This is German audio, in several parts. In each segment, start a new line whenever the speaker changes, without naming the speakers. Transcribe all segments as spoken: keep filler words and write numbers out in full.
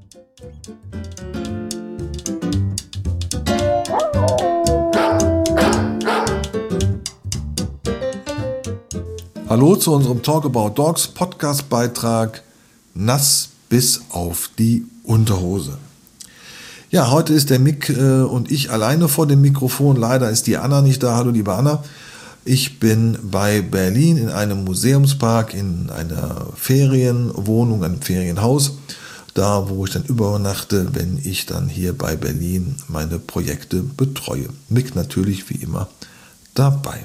Hallo zu unserem Talk About Dogs Podcast-Beitrag Nass bis auf die Unterhose. Ja, heute ist der Mick äh, und ich alleine vor dem Mikrofon. Leider ist die Anna nicht da. Hallo liebe Anna. Ich bin bei Berlin in einem Museumspark, in einer Ferienwohnung, einem Ferienhaus. Da, wo ich dann übernachte, wenn ich dann hier bei Berlin meine Projekte betreue. Mick natürlich wie immer dabei.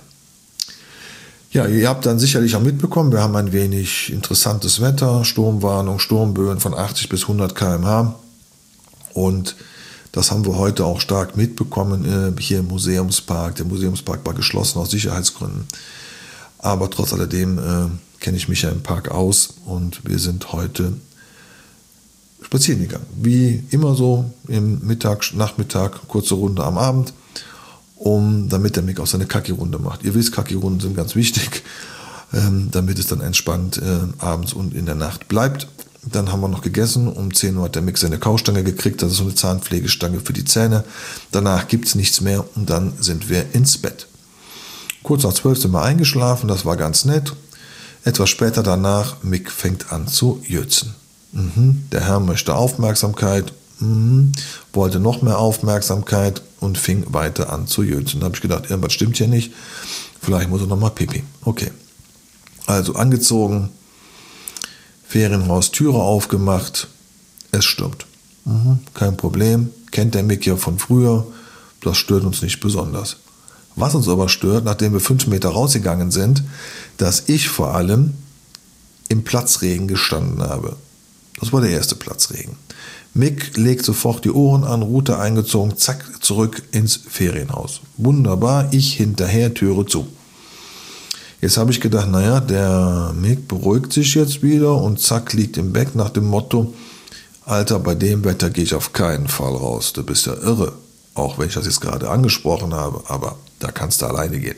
Ja, ihr habt dann sicherlich auch mitbekommen, wir haben ein wenig interessantes Wetter, Sturmwarnung, Sturmböen von achtzig bis hundert Kilometer pro Stunde und das haben wir heute auch stark mitbekommen äh, hier im Museumspark. Der Museumspark war geschlossen aus Sicherheitsgründen, aber trotz alledem äh, kenne ich mich ja im Park aus und wir sind heute spazieren gegangen. Wie immer so im Mittag, Nachmittag, kurze Runde am Abend. Um, damit der Mick auch seine Kaki-Runde macht. Ihr wisst, Kaki-Runden sind ganz wichtig, ähm, damit es dann entspannt äh, abends und in der Nacht bleibt. Dann haben wir noch gegessen. Um zehn Uhr hat der Mick seine Kaustange gekriegt. Das ist so eine Zahnpflegestange für die Zähne. Danach gibt es nichts mehr und dann sind wir ins Bett. Kurz nach zwölf sind wir eingeschlafen. Das war ganz nett. Etwas später danach, Mick fängt an zu jötzen. Mhm, der Herr möchte Aufmerksamkeit. Mhm, wollte noch mehr Aufmerksamkeit und fing weiter an zu jötzen. Da habe ich gedacht, irgendwas stimmt hier nicht. Vielleicht muss er noch mal pipi. Okay. Also angezogen, Ferienhaus, Türe aufgemacht. Es stürmt. Mhm, kein Problem. Kennt der Mick ja von früher. Das stört uns nicht besonders. Was uns aber stört, nachdem wir fünf Meter rausgegangen sind, dass ich vor allem im Platzregen gestanden habe. Das war der erste Platzregen. Mick legt sofort die Ohren an, Rute eingezogen, zack, zurück ins Ferienhaus. Wunderbar, ich hinterher, Türe zu. Jetzt habe ich gedacht, naja, der Mick beruhigt sich jetzt wieder und zack, liegt im Bett nach dem Motto, Alter, bei dem Wetter gehe ich auf keinen Fall raus, du bist ja irre. Auch wenn ich das jetzt gerade angesprochen habe, aber da kannst du alleine gehen.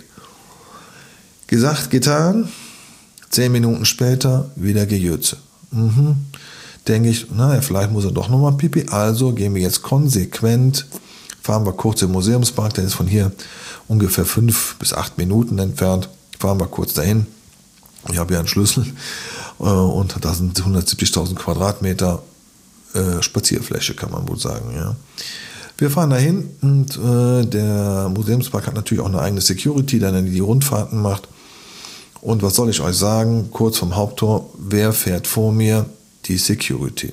Gesagt, getan, zehn Minuten später wieder Gejötze. Mhm. Denke ich, naja, vielleicht muss er doch nochmal pipi. Also gehen wir jetzt konsequent, fahren wir kurz im Museumspark, der ist von hier ungefähr fünf bis acht Minuten entfernt. Fahren wir kurz dahin. Ich habe ja einen Schlüssel äh, und da sind hundertsiebzigtausend Quadratmeter äh, Spazierfläche, kann man wohl sagen. Ja. Wir fahren dahin und äh, der Museumspark hat natürlich auch eine eigene Security, der dann die Rundfahrten macht. Und was soll ich euch sagen? Kurz vom Haupttor, wer fährt vor mir? Die Security.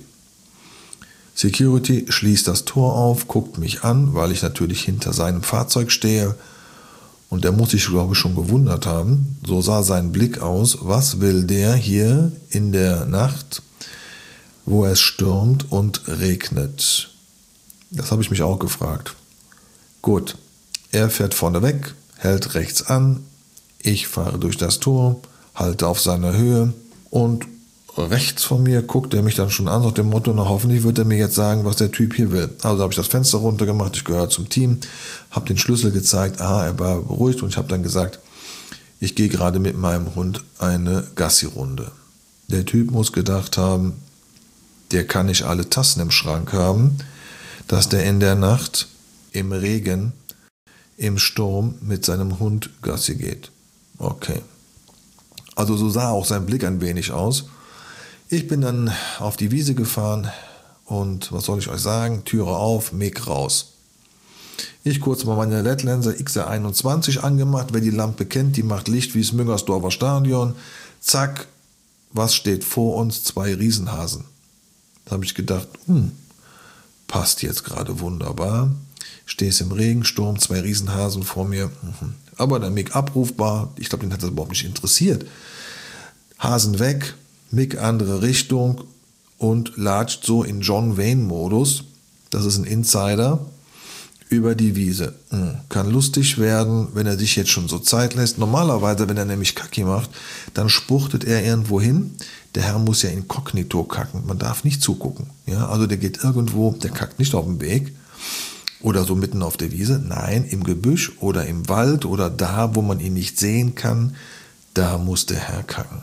Security schließt das Tor auf, guckt mich an, weil ich natürlich hinter seinem Fahrzeug stehe. Und er muss sich, glaube ich, schon gewundert haben. So sah sein Blick aus. Was will der hier in der Nacht, wo es stürmt und regnet? Das habe ich mich auch gefragt. Gut, er fährt vorne weg, hält rechts an. Ich fahre durch das Tor, halte auf seiner Höhe und rechts von mir guckt er mich dann schon an, nach dem Motto, na hoffentlich wird er mir jetzt sagen, was der Typ hier will. Also habe ich das Fenster runtergemacht, ich gehöre zum Team, habe den Schlüssel gezeigt, aha, er war beruhigt und ich habe dann gesagt, ich gehe gerade mit meinem Hund eine Gassi-Runde. Der Typ muss gedacht haben, der kann nicht alle Tassen im Schrank haben, dass der in der Nacht im Regen, im Sturm mit seinem Hund Gassi geht. Okay. Also so sah auch sein Blick ein wenig aus. Ich bin dann auf die Wiese gefahren und was soll ich euch sagen? Türe auf, Mick raus. Ich kurz mal meine L E D-Linse X R einundzwanzig angemacht. Wer die Lampe kennt, die macht Licht wie das Müngersdorfer Stadion. Zack, was steht vor uns? Zwei Riesenhasen. Da habe ich gedacht, hm, passt jetzt gerade wunderbar. Stehst im Regensturm, zwei Riesenhasen vor mir. Aber der Mick abrufbar. Ich glaube, den hat das überhaupt nicht interessiert. Hasen weg. Mick andere Richtung und latscht so in John Wayne-Modus, das ist ein Insider, über die Wiese. Kann lustig werden, wenn er sich jetzt schon so Zeit lässt. Normalerweise, wenn er nämlich Kacki macht, dann spuchtet er irgendwo hin. Der Herr muss ja inkognito kacken, man darf nicht zugucken. Ja, also der geht irgendwo, der kackt nicht auf dem Weg oder so mitten auf der Wiese. Nein, im Gebüsch oder im Wald oder da, wo man ihn nicht sehen kann, da muss der Herr kacken.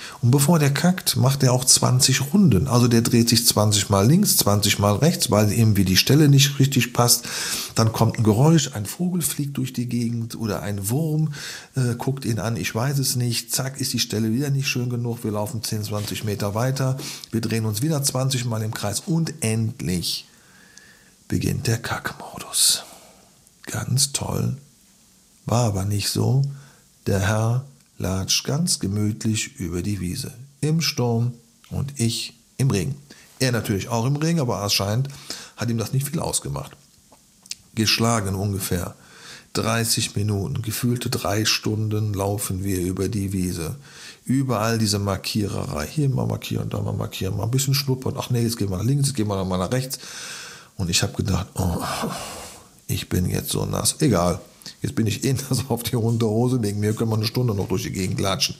Und bevor der kackt, macht er auch zwanzig Runden. Also der dreht sich zwanzig Mal links, zwanzig Mal rechts, weil irgendwie die Stelle nicht richtig passt. Dann kommt ein Geräusch, ein Vogel fliegt durch die Gegend oder ein Wurm äh, guckt ihn an, ich weiß es nicht. Zack, ist die Stelle wieder nicht schön genug. Wir laufen zehn, zwanzig Meter weiter. Wir drehen uns wieder zwanzig Mal im Kreis und endlich beginnt der Kackmodus. Ganz toll. War aber nicht so. Der Herr latscht ganz gemütlich über die Wiese. Im Sturm und ich im Regen. Er natürlich auch im Regen, aber anscheinend hat ihm das nicht viel ausgemacht. Geschlagen ungefähr dreißig Minuten, gefühlte drei Stunden laufen wir über die Wiese. Überall diese Markiererei. Hier mal markieren, da mal markieren, mal ein bisschen schnuppern. Ach nee, jetzt gehen wir nach links, jetzt gehen wir mal nach rechts. Und ich habe gedacht, oh, ich bin jetzt so nass. Egal. Jetzt bin ich eh nass auf die Unterhose, wegen mir können wir eine Stunde noch durch die Gegend latschen.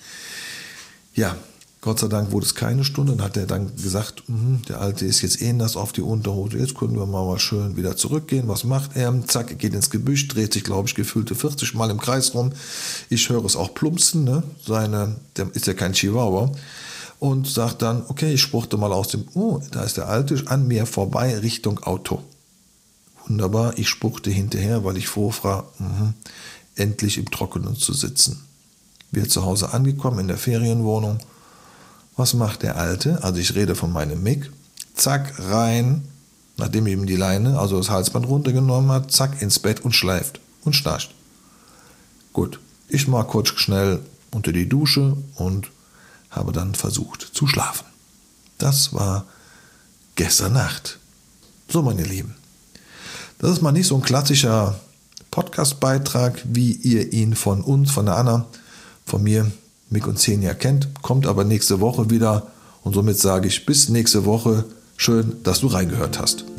Ja, Gott sei Dank wurde es keine Stunde. Dann hat er dann gesagt, der Alte ist jetzt eh nass auf die Unterhose, jetzt können wir mal, mal schön wieder zurückgehen. Was macht er? Zack, er geht ins Gebüsch, dreht sich, glaube ich, gefühlte vierzig Mal im Kreis rum. Ich höre es auch plumpsen, ne? Seine, der ist ja kein Chihuahua. Und sagt dann, okay, ich spruchte mal aus dem, oh, da ist der Alte an mir vorbei Richtung Auto. Wunderbar, ich spuckte hinterher, weil ich froh war, mh, endlich im Trockenen zu sitzen. Wir zu Hause angekommen in der Ferienwohnung. Was macht der Alte? Also ich rede von meinem Mick. Zack, rein, nachdem ihm die Leine, also das Halsband runtergenommen hat, zack, ins Bett und schleift und schnarcht. Gut, ich mal kurz schnell unter die Dusche und habe dann versucht zu schlafen. Das war gestern Nacht. So, meine Lieben. Das ist mal nicht so ein klassischer Podcast-Beitrag, wie ihr ihn von uns, von der Anna, von mir, Mick und Xenia kennt. Kommt aber nächste Woche wieder und somit sage ich bis nächste Woche. Schön, dass du reingehört hast.